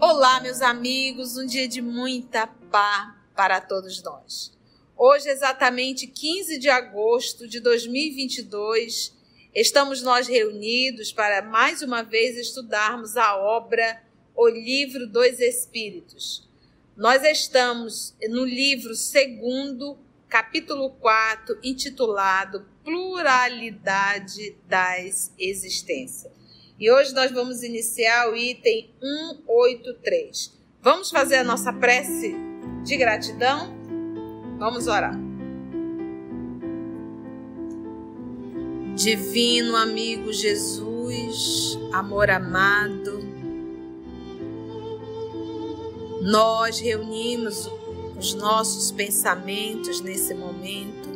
Olá, meus amigos, um dia de muita paz para todos nós. Hoje, exatamente 15 de agosto de 2022, estamos nós reunidos para mais uma vez estudarmos a obra O Livro dos Espíritos. Nós estamos no livro 2º, capítulo 4, intitulado Pluralidade das Existências. E hoje nós vamos iniciar o item 183. Vamos fazer a nossa prece de gratidão? Vamos orar. Divino amigo Jesus, amor amado, nós reunimos os nossos pensamentos nesse momento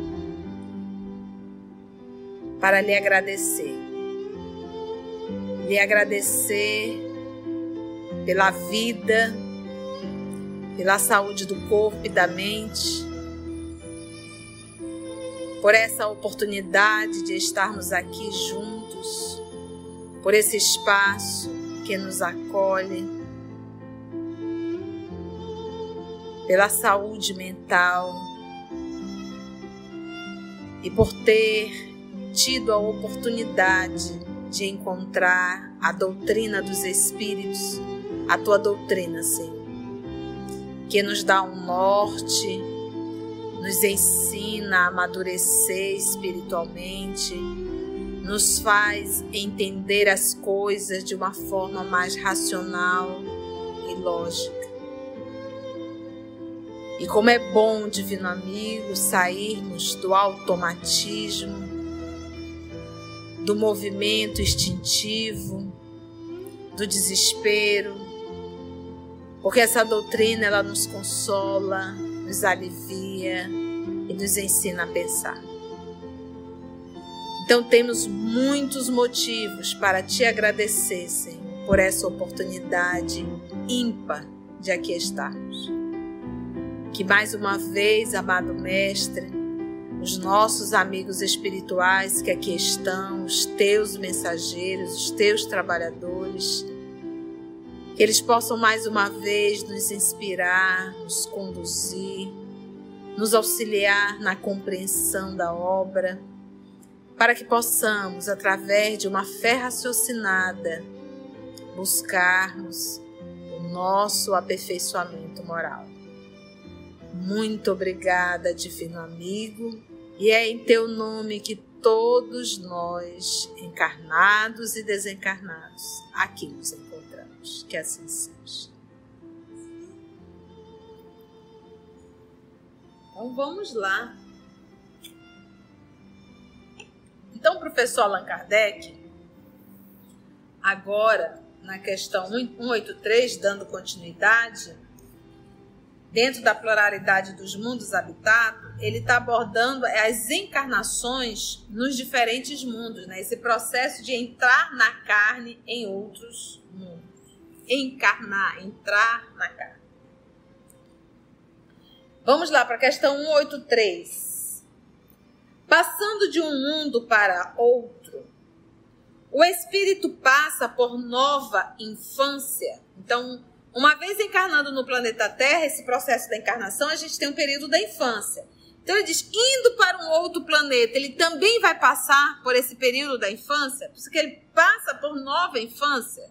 para lhe agradecer. Lhe agradecer pela vida, pela saúde do corpo e da mente, por essa oportunidade de estarmos aqui juntos, por esse espaço que nos acolhe, pela saúde mental e por ter tido a oportunidade de encontrar a doutrina dos Espíritos, a tua doutrina, Senhor, que nos dá um norte, nos ensina a amadurecer espiritualmente, nos faz entender as coisas de uma forma mais racional e lógica. E como é bom, divino amigo, sairmos do automatismo, do movimento instintivo, do desespero, porque essa doutrina ela nos consola, nos alivia e nos ensina a pensar. Então temos muitos motivos para te agradecer, Senhor, por essa oportunidade ímpar de aqui estarmos. Que mais uma vez, amado Mestre, os nossos amigos espirituais que aqui estão, os teus mensageiros, os teus trabalhadores, que eles possam mais uma vez nos inspirar, nos conduzir, nos auxiliar na compreensão da obra, para que possamos, através de uma fé raciocinada, buscarmos o nosso aperfeiçoamento moral. Muito obrigada, divino amigo, e é em teu nome que todos nós, encarnados e desencarnados, aqui nos encontramos. Que assim seja. Então vamos lá. Então, professor Allan Kardec, agora na questão 183, dando continuidade, dentro da pluralidade dos mundos habitados, ele está abordando as encarnações nos diferentes mundos, né? Esse processo de entrar na carne em outros mundos. Encarnar, entrar na carne. Vamos lá para a questão 183. Passando de um mundo para outro, o espírito passa por nova infância. Então, uma vez encarnando no planeta Terra, esse processo da encarnação, a gente tem um período da infância. Então ele diz, indo para um outro planeta, ele também vai passar por esse período da infância, porque ele passa por nova infância.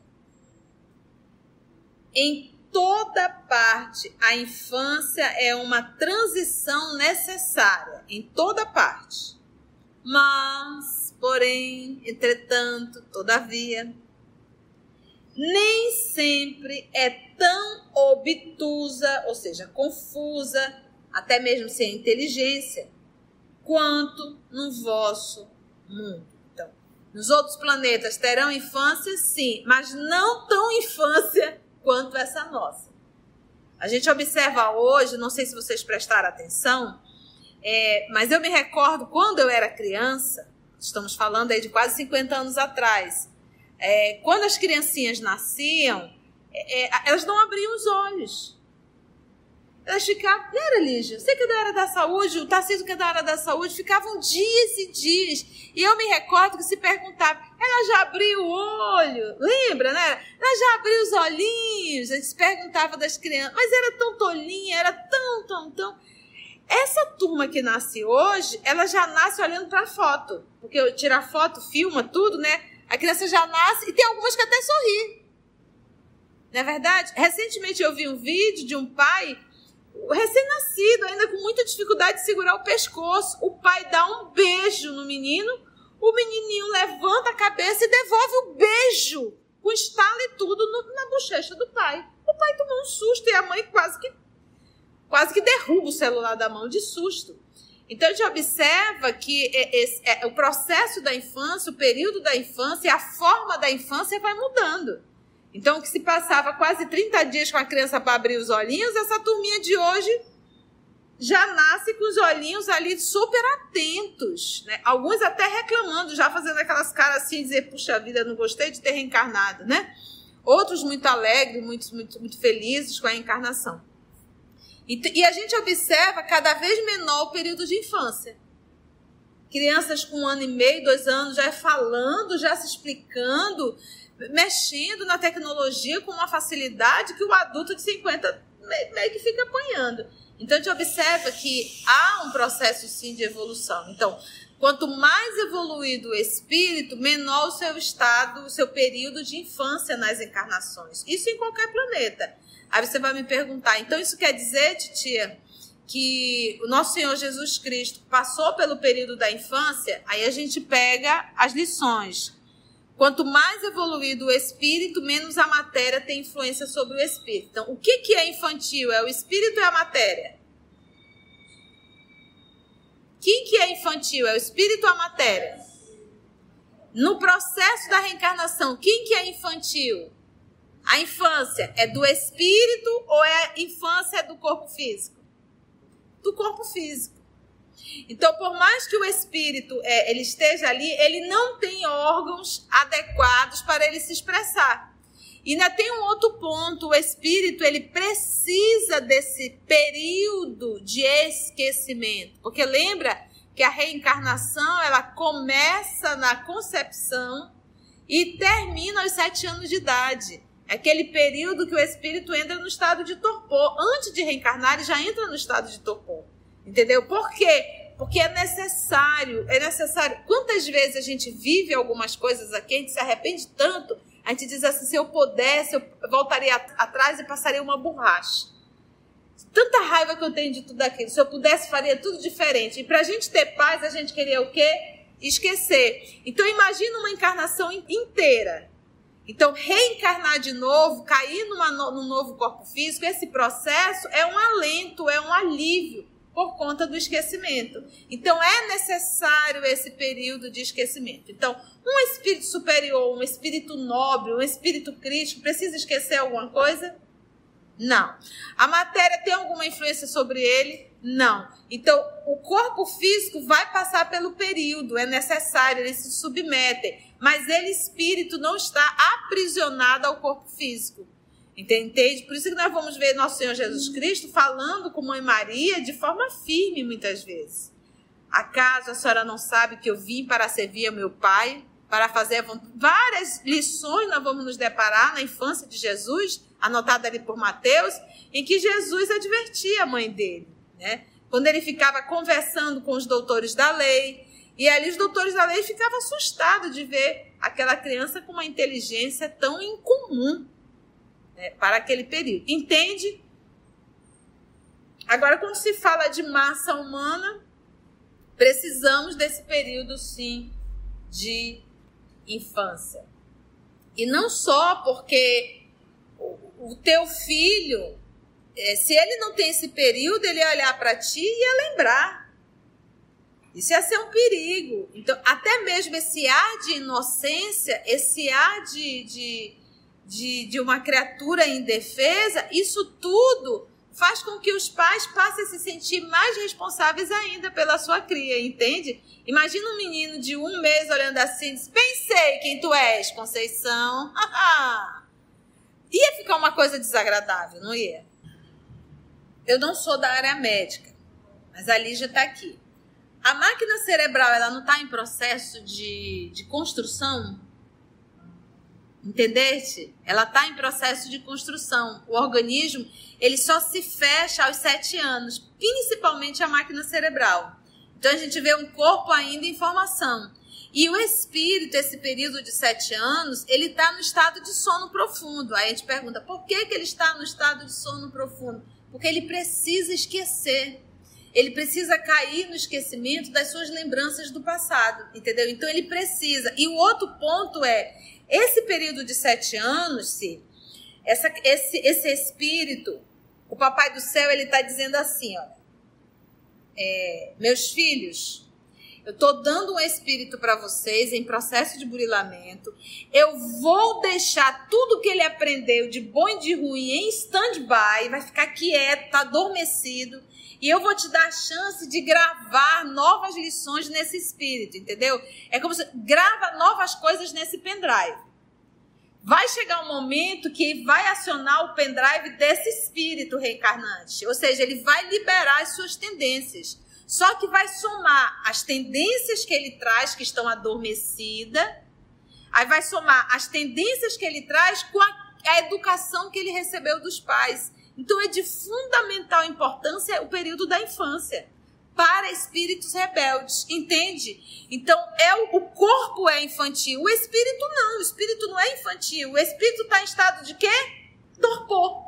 Em toda parte, a infância é uma transição necessária, em toda parte. Mas, porém, entretanto, todavia, nem sempre é tão obtusa, ou seja, confusa, até mesmo sem inteligência, quanto no vosso mundo. Então, nos outros planetas terão infância, sim, mas não tão infância quanto essa nossa. A gente observa hoje, não sei se vocês prestaram atenção, mas eu me recordo quando eu era criança, estamos falando aí de quase 50 anos atrás, quando as criancinhas nasciam, elas não abriam os olhos. Elas ficavam, não era, Lígia? Você que é da área da saúde, o Tarcísio que é da área da saúde, ficavam dias e dias. E eu me recordo que se perguntava, ela já abriu o olho? Lembra, né? Ela já abriu os olhinhos? A gente se perguntava das crianças, mas era tão tolinha, era tão... Essa turma que nasce hoje, ela já nasce olhando para a foto. Porque tira foto, filma, tudo, né? A criança já nasce, e tem algumas que até sorri. Não é verdade? Recentemente eu vi um vídeo de um pai recém-nascido, ainda com muita dificuldade de segurar o pescoço. O pai dá um beijo no menino, o menininho levanta a cabeça e devolve o beijo, com estalo e tudo, na bochecha do pai. O pai tomou um susto e a mãe quase que derruba o celular da mão de susto. Então, a gente observa que o processo da infância, o período da infância, a forma da infância vai mudando. Então, o que se passava quase 30 dias com a criança para abrir os olhinhos, essa turminha de hoje já nasce com os olhinhos ali super atentos, né? Alguns até reclamando, já fazendo aquelas caras assim, dizer, puxa vida, não gostei de ter reencarnado, né? Outros muito alegres, muito felizes com a reencarnação. E a gente observa cada vez menor o período de infância. Crianças com 1 ano e meio, 2 anos, já falando, já se explicando, mexendo na tecnologia com uma facilidade que o adulto de 50 meio que fica apanhando. Então, a gente observa que há um processo, sim, de evolução. Então, quanto mais evoluído o espírito, menor o seu estado, o seu período de infância nas encarnações. Isso em qualquer planeta. Aí você vai me perguntar, então isso quer dizer, titia, que o nosso Senhor Jesus Cristo passou pelo período da infância? Aí a gente pega as lições. Quanto mais evoluído o espírito, menos a matéria tem influência sobre o espírito. Então, o que é infantil? É o espírito ou é a matéria? Quem que é infantil? É o espírito ou a matéria? No processo da reencarnação, quem que é infantil? A infância é do espírito ou a infância é do corpo físico? Do corpo físico. Então, por mais que o espírito ele esteja ali, ele não tem órgãos adequados para ele se expressar. E ainda tem um outro ponto, o espírito ele precisa desse período de esquecimento. Porque lembra que a reencarnação ela começa na concepção e termina aos 7 anos de idade. É aquele período que o espírito entra no estado de torpor. Antes de reencarnar, ele já entra no estado de torpor. Entendeu? Por quê? Porque é necessário. Quantas vezes a gente vive algumas coisas aqui, a gente se arrepende tanto, a gente diz assim, se eu pudesse, eu voltaria atrás e passaria uma borracha. Tanta raiva que eu tenho de tudo aquilo. Se eu pudesse, faria tudo diferente. E para a gente ter paz, a gente queria o quê? Esquecer. Então, imagina uma encarnação inteira. Então, reencarnar de novo, cair num novo corpo físico, esse processo é um alento, é um alívio por conta do esquecimento. Então, é necessário esse período de esquecimento. Então, um espírito superior, um espírito nobre, um espírito crítico, precisa esquecer alguma coisa? Não. A matéria tem alguma influência sobre ele? Não. Então, o corpo físico vai passar pelo período, é necessário, eles se submetem. Mas ele, espírito, não está aprisionado ao corpo físico. Entende? Por isso que nós vamos ver nosso Senhor Jesus Cristo falando com Mãe Maria de forma firme, muitas vezes. Acaso a senhora não sabe que eu vim para servir ao meu Pai, para fazer a vontade? Várias lições nós vamos nos deparar na infância de Jesus, anotada ali por Mateus, em que Jesus advertia a mãe dele, né? Quando ele ficava conversando com os doutores da lei, e ali os doutores da lei ficavam assustados de ver aquela criança com uma inteligência tão incomum, né, para aquele período. Entende? Agora, quando se fala de massa humana, precisamos desse período, sim, de infância. E não só porque o teu filho, se ele não tem esse período, ele ia olhar para ti e ia lembrar. Isso ia ser um perigo. Então, até mesmo esse ar de inocência, esse ar de uma criatura indefesa, isso tudo faz com que os pais passem a se sentir mais responsáveis ainda pela sua cria, entende? Imagina um menino de 1 mês olhando assim e diz, bem sei quem tu és, Conceição. Ia ficar uma coisa desagradável, não ia? Eu não sou da área médica, mas a Lígia está aqui. A máquina cerebral, ela não está em processo de construção? Entendeste? Ela está em processo de construção. O organismo, ele só se fecha aos 7 anos, principalmente a máquina cerebral. Então, a gente vê um corpo ainda em formação. E o espírito, esse período de 7 anos, ele está no estado de sono profundo. Aí a gente pergunta, por que ele está no estado de sono profundo? Porque ele precisa esquecer. Ele precisa cair no esquecimento das suas lembranças do passado, entendeu? Então, ele precisa. E o outro ponto é, esse período de 7 anos, esse espírito, o Papai do Céu, ele está dizendo assim, olha, meus filhos, eu estou dando um espírito para vocês em processo de burilamento. Eu vou deixar tudo que ele aprendeu de bom e de ruim em stand-by, vai ficar quieto, adormecido. E eu vou te dar a chance de gravar novas lições nesse espírito, entendeu? É como se grava novas coisas nesse pendrive. Vai chegar um momento que vai acionar o pendrive desse espírito reencarnante. Ou seja, ele vai liberar as suas tendências. Só que vai somar as tendências que ele traz, que estão adormecidas. Aí vai somar as tendências que ele traz com a educação que ele recebeu dos pais. Então, é de fundamental importância o período da infância para espíritos rebeldes, entende? Então, o corpo é infantil, o espírito não é infantil. O espírito está em estado de quê? Torpor.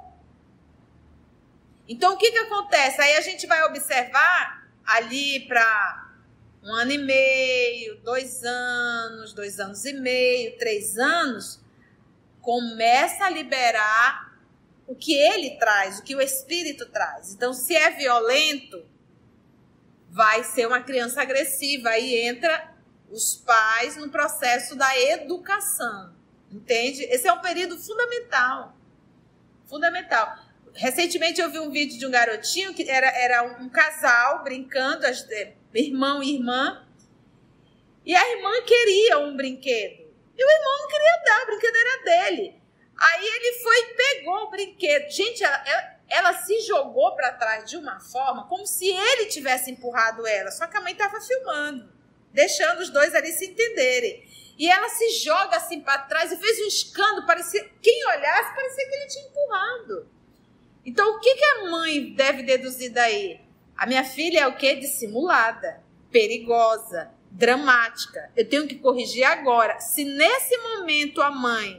Então, o que acontece? Aí a gente vai observar ali para 1 ano e meio, 2 anos, 2 anos e meio, 3 anos, começa a liberar o que ele traz, o que o espírito traz. Então, se é violento, vai ser uma criança agressiva. Aí entra os pais no processo da educação. Entende? Esse é um período fundamental. Fundamental. Recentemente eu vi um vídeo de um garotinho que era um casal brincando, irmão e irmã. E a irmã queria um brinquedo. E o irmão não queria dar, o brinquedo era dele. Aí ele foi e pegou o brinquedo. Gente, ela se jogou para trás de uma forma como se ele tivesse empurrado ela. Só que a mãe estava filmando, deixando os dois ali se entenderem. E ela se joga assim para trás e fez um escândalo. Quem olhasse, parecia que ele tinha empurrado. Então, o que a mãe deve deduzir daí? A minha filha é o quê? Dissimulada, perigosa, dramática. Eu tenho que corrigir agora. Se nesse momento a mãe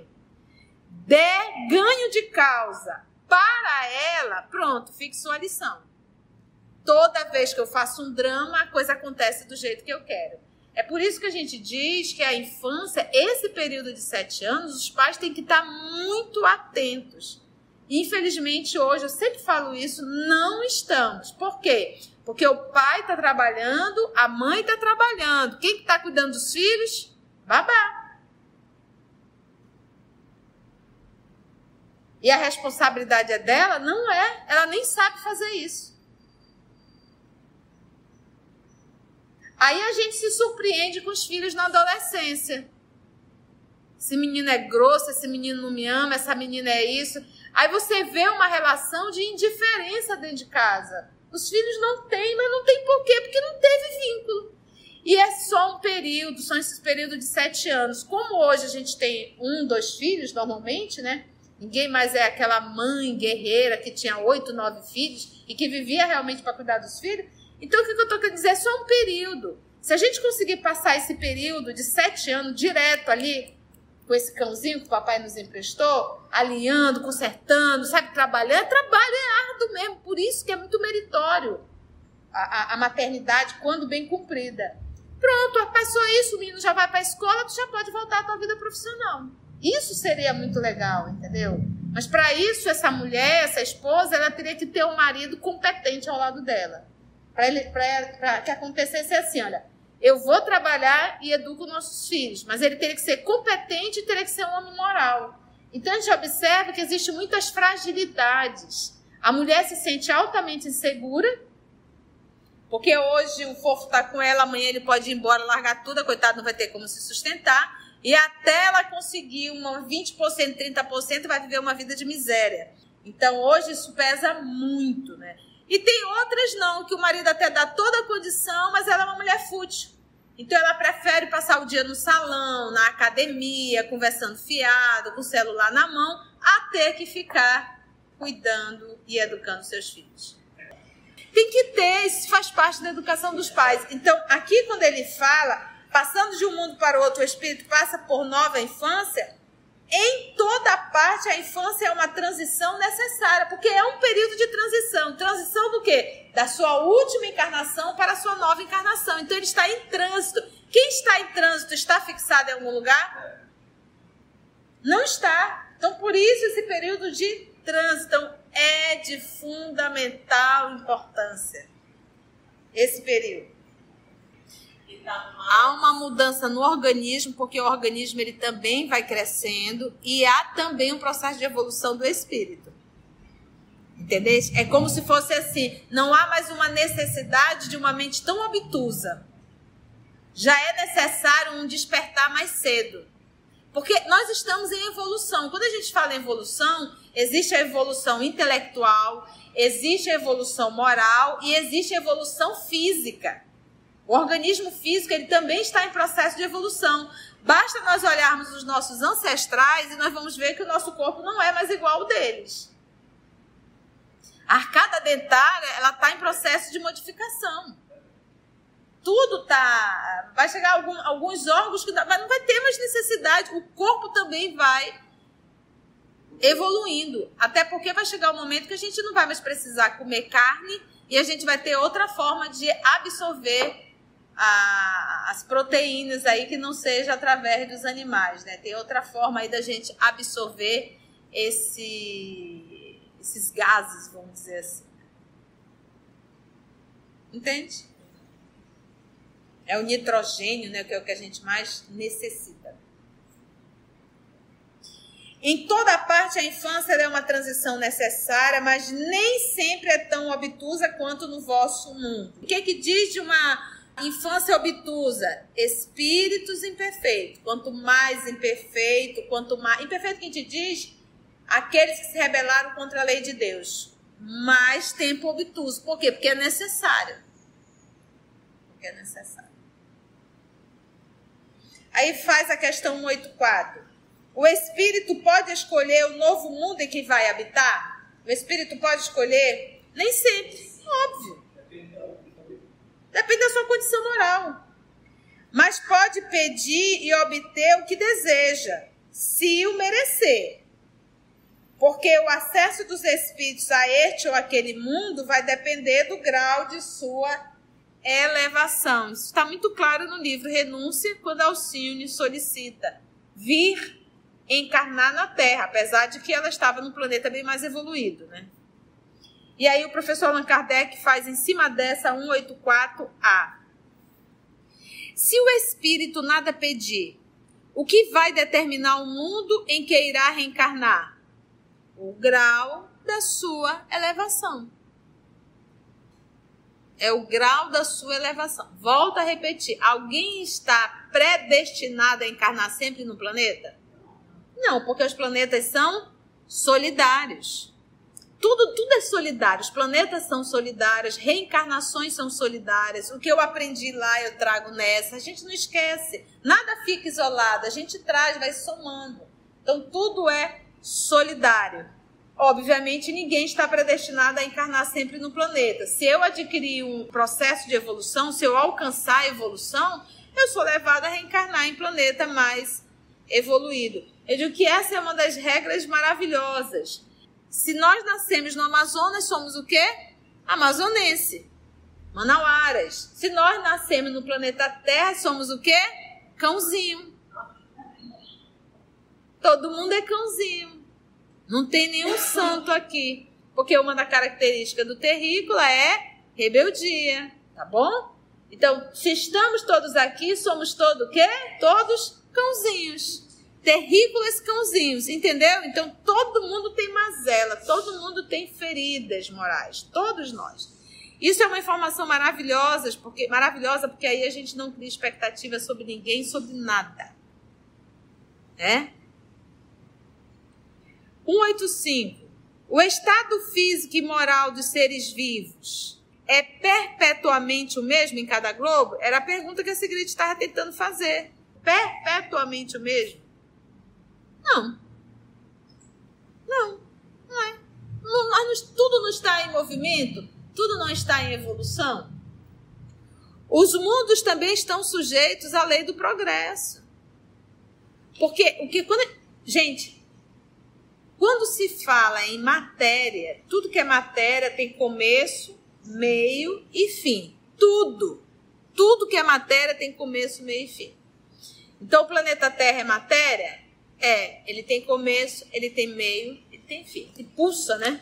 der ganho de causa para ela, pronto, fixou a lição. Toda vez que eu faço um drama, a coisa acontece do jeito que eu quero. É por isso que a gente diz que a infância, esse período de 7 anos, os pais têm que estar muito atentos. Infelizmente, hoje, eu sempre falo isso, não estamos. Por quê? Porque o pai está trabalhando, a mãe está trabalhando. Quem está cuidando dos filhos? Babá. E a responsabilidade é dela? Não é. Ela nem sabe fazer isso. Aí a gente se surpreende com os filhos na adolescência. Esse menino é grosso, esse menino não me ama, essa menina é isso. Aí você vê uma relação de indiferença dentro de casa. Os filhos não têm, mas não tem por quê? Porque não teve vínculo. E é só um período, são esses períodos de 7 anos. Como hoje a gente tem 1, 2 filhos, normalmente, né? Ninguém mais é aquela mãe guerreira que tinha 8, 9 filhos e que vivia realmente para cuidar dos filhos. Então, o que eu estou querendo dizer? É só um período. Se a gente conseguir passar esse período de 7 anos direto ali, com esse cãozinho que o papai nos emprestou, alinhando, consertando, sabe, trabalhando, trabalho é árduo mesmo, por isso que é muito meritório a maternidade quando bem cumprida. Pronto, passou isso, o menino já vai para a escola, tu já pode voltar à tua vida profissional. Isso seria muito legal, entendeu? Mas para isso, essa mulher, essa esposa, ela teria que ter um marido competente ao lado dela. Para que acontecesse assim, olha, eu vou trabalhar e educo nossos filhos, mas ele teria que ser competente e teria que ser um homem moral. Então, a gente observa que existem muitas fragilidades. A mulher se sente altamente insegura, porque hoje o fofo está com ela, amanhã ele pode ir embora, largar tudo, a coitada não vai ter como se sustentar, e até ela conseguir uma 20%, 30%, vai viver uma vida de miséria. Então, hoje isso pesa muito, né? E tem outras não, que o marido até dá toda a condição, mas ela é uma mulher fútil. Então, ela prefere passar o dia no salão, na academia, conversando fiado, com o celular na mão, a ter que ficar cuidando e educando seus filhos. Tem que ter, isso faz parte da educação dos pais. Então, aqui quando ele fala, passando de um mundo para o outro, o espírito passa por nova infância, em toda parte a infância é uma transição necessária, porque é um período de transição. Transição do quê? Da sua última encarnação para a sua nova encarnação. Então ele está em trânsito. Quem está em trânsito está fixado em algum lugar? Não está. Então por isso esse período de trânsito é de fundamental importância. Esse período. Há uma mudança no organismo, porque o organismo ele também vai crescendo e há também um processo de evolução do espírito. Entendeu? É como se fosse assim, não há mais uma necessidade de uma mente tão obtusa. Já é necessário um despertar mais cedo. Porque nós estamos em evolução. Quando a gente fala em evolução, existe a evolução intelectual, existe a evolução moral e existe a evolução física. O organismo físico ele também está em processo de evolução. Basta nós olharmos os nossos ancestrais e nós vamos ver que o nosso corpo não é mais igual ao deles. A arcada dentária ela está em processo de modificação. Tudo está... Vai chegar alguns órgãos que mas não vai ter mais necessidade. O corpo também vai evoluindo. Até porque vai chegar um momento que a gente não vai mais precisar comer carne e a gente vai ter outra forma de absorver as proteínas aí que não seja através dos animais, né? Tem outra forma aí da gente absorver esses gases, vamos dizer assim. Entende? É o nitrogênio, né? Que é o que a gente mais necessita. Em toda parte a infância é uma transição necessária, mas nem sempre é tão obtusa quanto no vosso mundo. O que diz de uma infância obtusa? Espíritos imperfeitos. Quanto mais imperfeito, quanto mais... Imperfeito quem te diz? Aqueles que se rebelaram contra a lei de Deus. Mais tempo obtuso. Por quê? Porque é necessário. Porque é necessário. Aí faz a questão 184. O espírito pode escolher o novo mundo em que vai habitar? O espírito pode escolher? Nem sempre. Óbvio. Depende da sua condição moral. Mas pode pedir e obter o que deseja, se o merecer. Porque o acesso dos espíritos a este ou aquele mundo vai depender do grau de sua elevação. Isso está muito claro no livro Renúncia, quando Alcione solicita vir encarnar na Terra, apesar de que ela estava num planeta bem mais evoluído, né? E aí o professor Allan Kardec faz em cima dessa 184A. Se o espírito nada pedir, o que vai determinar o mundo em que irá reencarnar? O grau da sua elevação. É o grau da sua elevação. Volto a repetir. Alguém está predestinado a encarnar sempre no planeta? Não, porque os planetas são solidários. Tudo é solidário. Os planetas são solidários, reencarnações são solidárias. O que eu aprendi lá, eu trago nessa. A gente não esquece. Nada fica isolado. A gente traz, vai somando. Então, tudo é solidário. Obviamente, ninguém está predestinado a encarnar sempre no planeta. Se eu adquirir um processo de evolução, se eu alcançar a evolução, eu sou levada a reencarnar em planeta mais evoluído. Eu digo que essa é uma das regras maravilhosas. Se nós nascemos no Amazonas, somos o quê? Amazonense. Manauaras. Se nós nascemos no planeta Terra, somos o quê? Cãozinho. Todo mundo é cãozinho. Não tem nenhum santo aqui. Porque uma das características do terrícola é rebeldia. Tá bom? Então, se estamos todos aqui, somos todos o quê? Todos cãozinhos. Terrícolas cãozinhos, entendeu? Então, todo mundo tem mazela, todo mundo tem feridas morais, todos nós. Isso é uma informação maravilhosa porque aí a gente não cria expectativa sobre ninguém, sobre nada. Né? 185. O estado físico e moral dos seres vivos é perpetuamente o mesmo em cada globo? Era a pergunta que a Sigrid estava tentando fazer. Perpetuamente o mesmo? Não. Não é. Tudo não está em movimento? Tudo não está em evolução? Os mundos também estão sujeitos à lei do progresso. Porque quando se fala em matéria, tudo que é matéria tem começo, meio e fim. Tudo que é matéria tem começo, meio e fim. Então, o planeta Terra é matéria? Ele tem começo, ele tem meio, ele tem fim. Ele pulsa, né?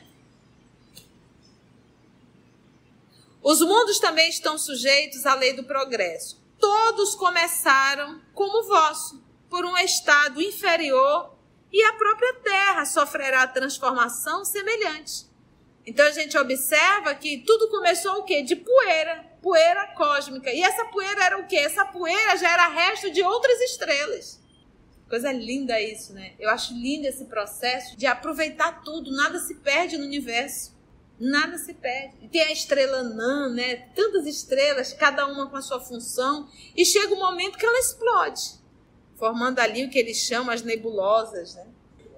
Os mundos também estão sujeitos à lei do progresso. Todos começaram como o vosso, por um estado inferior, e a própria Terra sofrerá transformação semelhante. Então a gente observa que tudo começou o quê? De poeira cósmica. E essa poeira era o quê? Essa poeira já era resto de outras estrelas. Coisa linda isso, né? Eu acho lindo esse processo de aproveitar tudo, nada se perde no universo. Nada se perde. E tem a estrela anã, né? Tantas estrelas, cada uma com a sua função. E chega um momento que ela explode, formando ali o que eles chamam as nebulosas, né?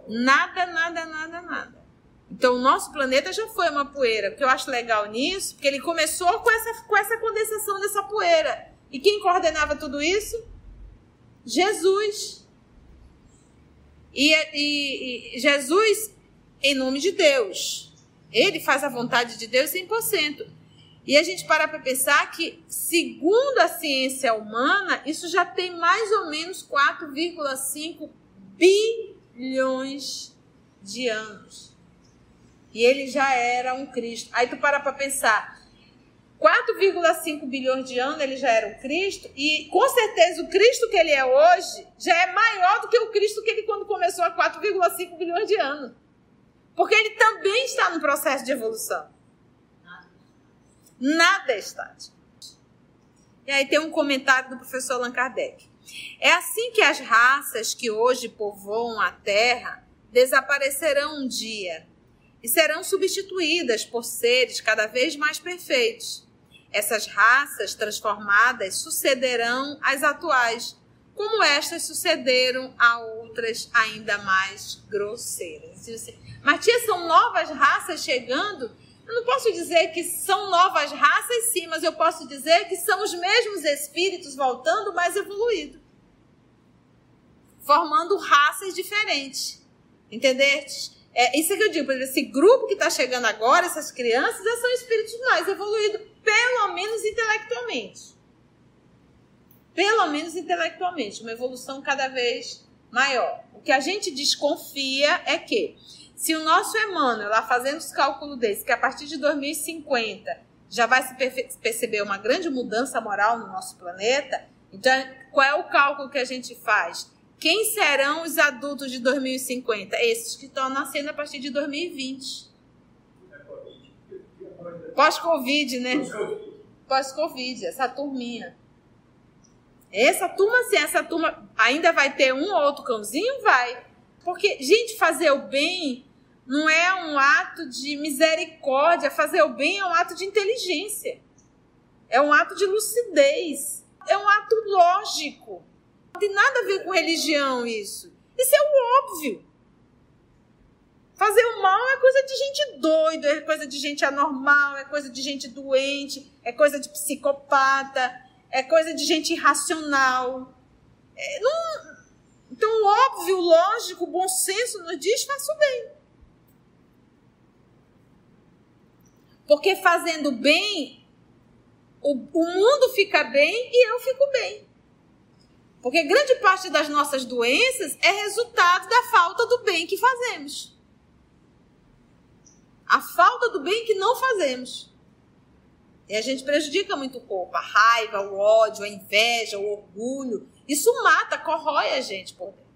Nada. Então, o nosso planeta já foi uma poeira. O que eu acho legal nisso, porque ele começou com essa condensação dessa poeira. E quem coordenava tudo isso? Jesus. E Jesus, em nome de Deus. Ele faz a vontade de Deus 100%. E a gente para pensar que, segundo a ciência humana, isso já tem mais ou menos 4,5 bilhões de anos. E ele já era um Cristo. Aí tu para pensar, 4,5 bilhões de anos ele já era um Cristo, e com certeza o Cristo que ele é hoje já é maior do que o Cristo que ele quando começou há 4,5 bilhões de anos. Porque ele também está no processo de evolução. Nada é estático. E aí tem um comentário do professor Allan Kardec. É assim que as raças que hoje povoam a Terra desaparecerão um dia e serão substituídas por seres cada vez mais perfeitos. Essas raças transformadas sucederão às atuais, como estas sucederam a outras ainda mais grosseiras. Mas tia, são novas raças chegando? Eu não posso dizer que são novas raças, sim, mas eu posso dizer que são os mesmos espíritos voltando mais evoluídos, formando raças diferentes. Entendeste? Isso é que eu digo, por exemplo, esse grupo que está chegando agora, essas crianças, já são espíritos mais evoluídos, pelo menos intelectualmente. Pelo menos intelectualmente, uma evolução cada vez maior. O que a gente desconfia é que, se o nosso Emmanuel, lá fazendo os cálculos desse, que a partir de 2050 já vai se perceber uma grande mudança moral no nosso planeta, então qual é o cálculo que a gente faz? Quem serão os adultos de 2050? Esses que estão nascendo a partir de 2020. Pós-Covid, né? Pós-Covid, essa turminha. Essa turma ainda vai ter um ou outro cãozinho? Vai. Porque, gente, fazer o bem não é um ato de misericórdia. Fazer o bem é um ato de inteligência. É um ato de lucidez. É um ato lógico. Não tem nada a ver com religião isso. Isso é o óbvio. Fazer o mal é coisa de gente doida, é coisa de gente anormal, é coisa de gente doente, é coisa de psicopata, é coisa de gente irracional. Então, o óbvio, o lógico, o bom senso nos diz, faça o bem. Porque fazendo bem, o mundo fica bem e eu fico bem. Porque grande parte das nossas doenças é resultado da falta do bem que fazemos. A falta do bem que não fazemos. E a gente prejudica muito o corpo. A raiva, o ódio, a inveja, o orgulho. Isso mata, corrói a gente por dentro.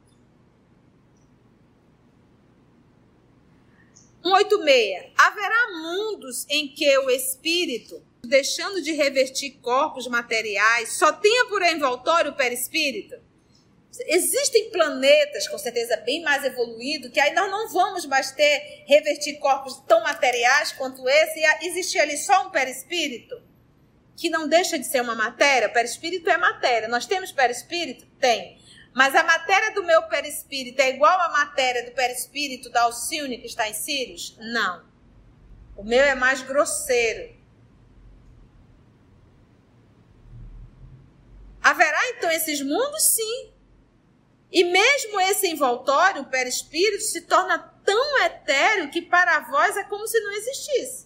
186. Haverá mundos em que o espírito, deixando de revertir corpos materiais, só tenha por envoltório o perispírito? Existem planetas, com certeza, bem mais evoluídos, que aí nós não vamos mais revertir corpos tão materiais quanto esse, e existir ali só um perispírito, que não deixa de ser uma matéria. O perispírito é matéria. Nós temos perispírito? Tem. Mas a matéria do meu perispírito é igual à matéria do perispírito da Alcione, que está em Sírios? Não. O meu é mais grosseiro. Haverá, então, esses mundos? Sim. E mesmo esse envoltório, o perispírito, se torna tão etéreo que para vós é como se não existisse.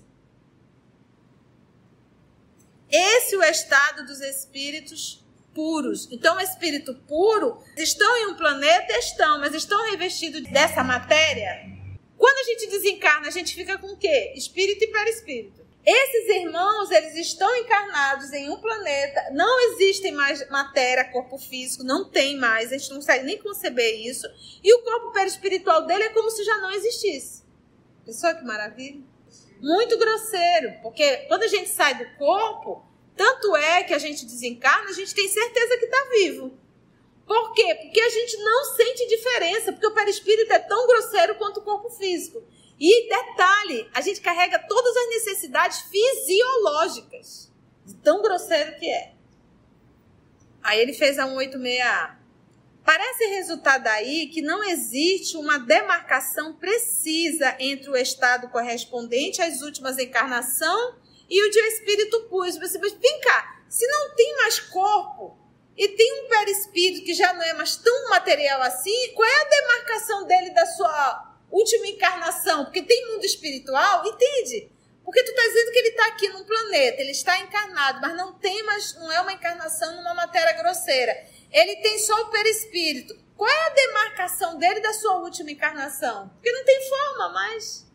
Esse é o estado dos espíritos puros. Então, o espírito puro, estão em um planeta? Estão, mas estão revestidos dessa matéria? Quando a gente desencarna, a gente fica com o quê? Espírito e perispírito. Esses irmãos, eles estão encarnados em um planeta, não existem mais matéria, corpo físico, não tem mais, a gente não consegue nem conceber isso, e o corpo perispiritual dele é como se já não existisse. Pessoal, que maravilha. Muito grosseiro, porque quando a gente sai do corpo, tanto é que a gente desencarna, a gente tem certeza que está vivo. Por quê? Porque a gente não sente diferença, porque o perispírito é tão grosseiro quanto o corpo físico. E detalhe, a gente carrega todas as necessidades fisiológicas, de tão grosseiro que é. Aí ele fez a 186A. Parece resultar daí que não existe uma demarcação precisa entre o estado correspondente às últimas encarnações e o de espírito puro. Mas vem cá, se não tem mais corpo e tem um perispírito que já não é mais tão material assim, qual é a demarcação dele da sua última encarnação? Porque tem mundo espiritual, entende? Porque tu está dizendo que ele está aqui num planeta, ele está encarnado, mas não é uma encarnação numa matéria grosseira. Ele tem só o perispírito. Qual é a demarcação dele da sua última encarnação? Porque não tem forma mais.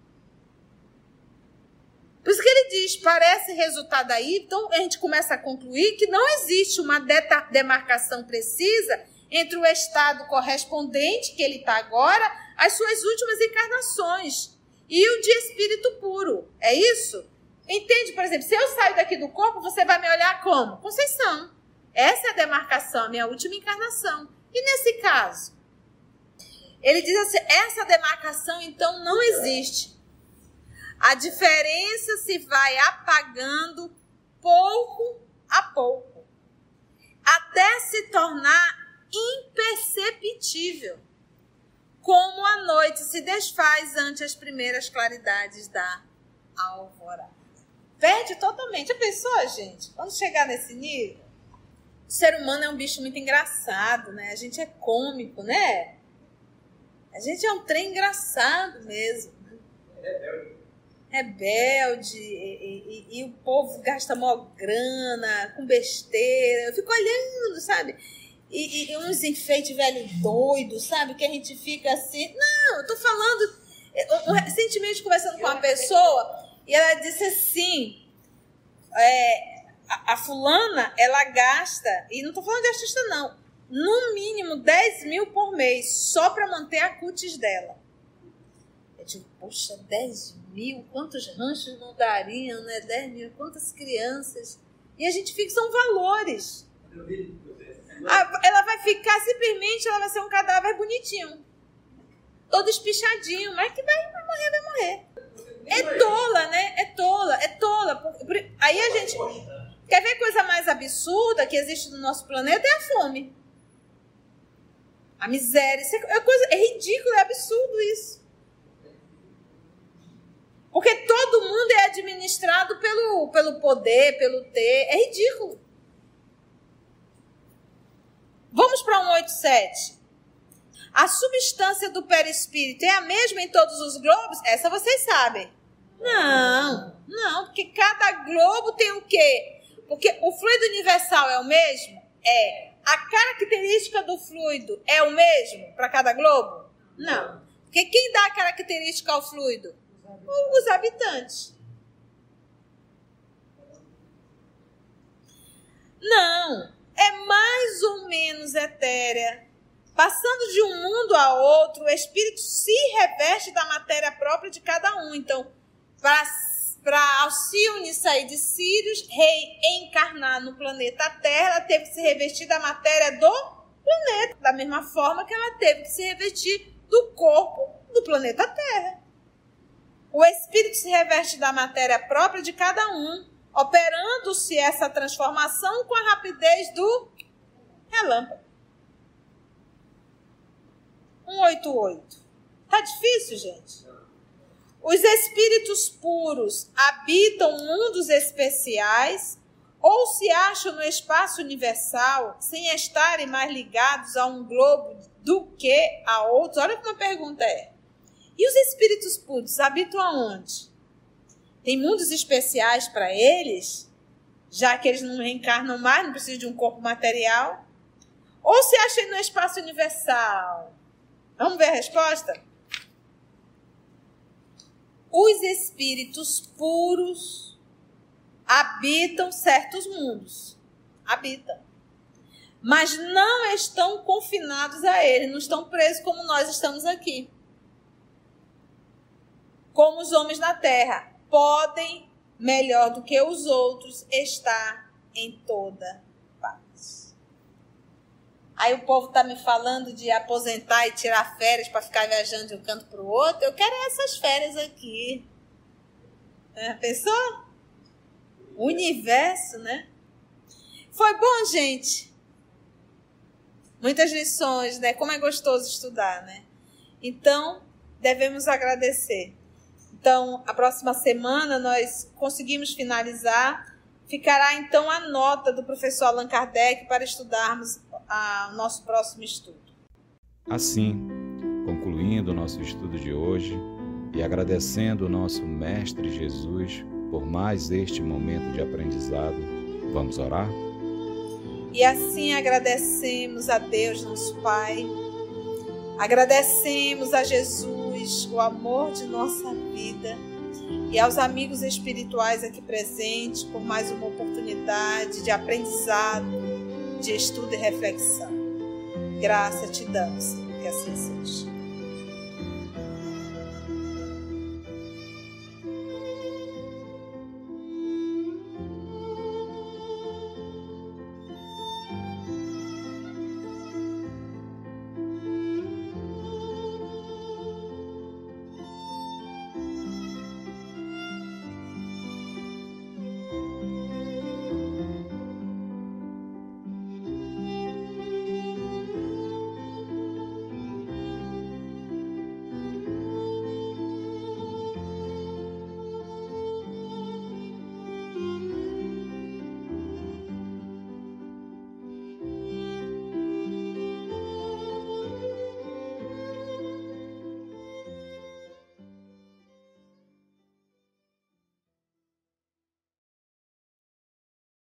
Por isso que ele diz, parece resultar daí, então a gente começa a concluir que não existe uma demarcação precisa entre o estado correspondente, que ele está agora, às suas últimas encarnações, e o de espírito puro. É isso? Entende? Por exemplo, se eu saio daqui do corpo, você vai me olhar como? Conceição. Essa é a demarcação, a minha última encarnação. E nesse caso? Ele diz assim, essa demarcação, então, não existe. A diferença se vai apagando pouco a pouco, até se tornar imperceptível, como a noite se desfaz ante as primeiras claridades da alvorada. Perde totalmente. Já pensou, gente? Quando chegar nesse nível? O ser humano é um bicho muito engraçado, né? A gente é cômico, né? A gente é um trem engraçado mesmo. Rebelde, e o povo gasta maior grana, com besteira. Eu fico olhando, sabe? E uns enfeites velho doido, sabe? Que a gente fica assim. Não, eu tô falando. Recentemente, conversando com uma pessoa, e ela disse assim: a fulana, ela gasta, e não tô falando de artista, não, no mínimo 10 mil por mês, só para manter a cutis dela. Eu digo, poxa, 10 mil? Quantos ranchos não dariam, né? 10 mil, quantas crianças? E a gente fica, são valores. Ela vai ficar, simplesmente, ela vai ser um cadáver bonitinho. Todo espichadinho, mas que vai morrer, vai morrer. É tola, né? É tola. Aí a gente... Quer ver coisa mais absurda que existe no nosso planeta? É a fome. A miséria. É ridículo, é absurdo isso. Porque todo mundo é administrado pelo poder, pelo ter. É ridículo. Vamos para 187. A substância do perispírito é a mesma em todos os globos? Essa vocês sabem. Não, porque cada globo tem o quê? Porque o fluido universal é o mesmo? É. A característica do fluido é o mesmo para cada globo? Não. Porque quem dá a característica ao fluido? Os habitantes. Não. É mais ou menos etérea. Passando de um mundo a outro, o espírito se reveste da matéria própria de cada um. Então, para Alcione sair de Sírios, reencarnar no planeta Terra, ela teve que se revestir da matéria do planeta, da mesma forma que ela teve que se revestir do corpo do planeta Terra. O espírito se reveste da matéria própria de cada um, operando-se essa transformação com a rapidez do relâmpago. 188. Tá difícil, gente? Os espíritos puros habitam mundos especiais ou se acham no espaço universal sem estarem mais ligados a um globo do que a outros? Olha como a pergunta é. E os espíritos puros habitam aonde? Tem mundos especiais para eles, já que eles não reencarnam mais, não precisam de um corpo material? Ou se acham no espaço universal? Vamos ver a resposta? Os espíritos puros habitam certos mundos. Habitam. Mas não estão confinados a ele, não estão presos como nós estamos aqui. Como os homens na Terra. Podem, melhor do que os outros, estar em toda parte. Aí o povo está me falando de aposentar e tirar férias para ficar viajando de um canto para o outro. Eu quero essas férias aqui. Pensou? O universo, né? Foi bom, gente? Muitas lições, né? Como é gostoso estudar, né? Então, devemos agradecer. Então, a próxima semana nós conseguimos finalizar. Ficará, então, a nota do professor Allan Kardec para estudarmos o nosso próximo estudo. Assim, concluindo o nosso estudo de hoje e agradecendo o nosso Mestre Jesus por mais este momento de aprendizado, vamos orar? E assim agradecemos a Deus, nosso Pai, agradecemos a Jesus, o amor de nossa vida, e aos amigos espirituais aqui presentes por mais uma oportunidade de aprendizado, de estudo e reflexão. Graça te damos, Senhor, que assim seja.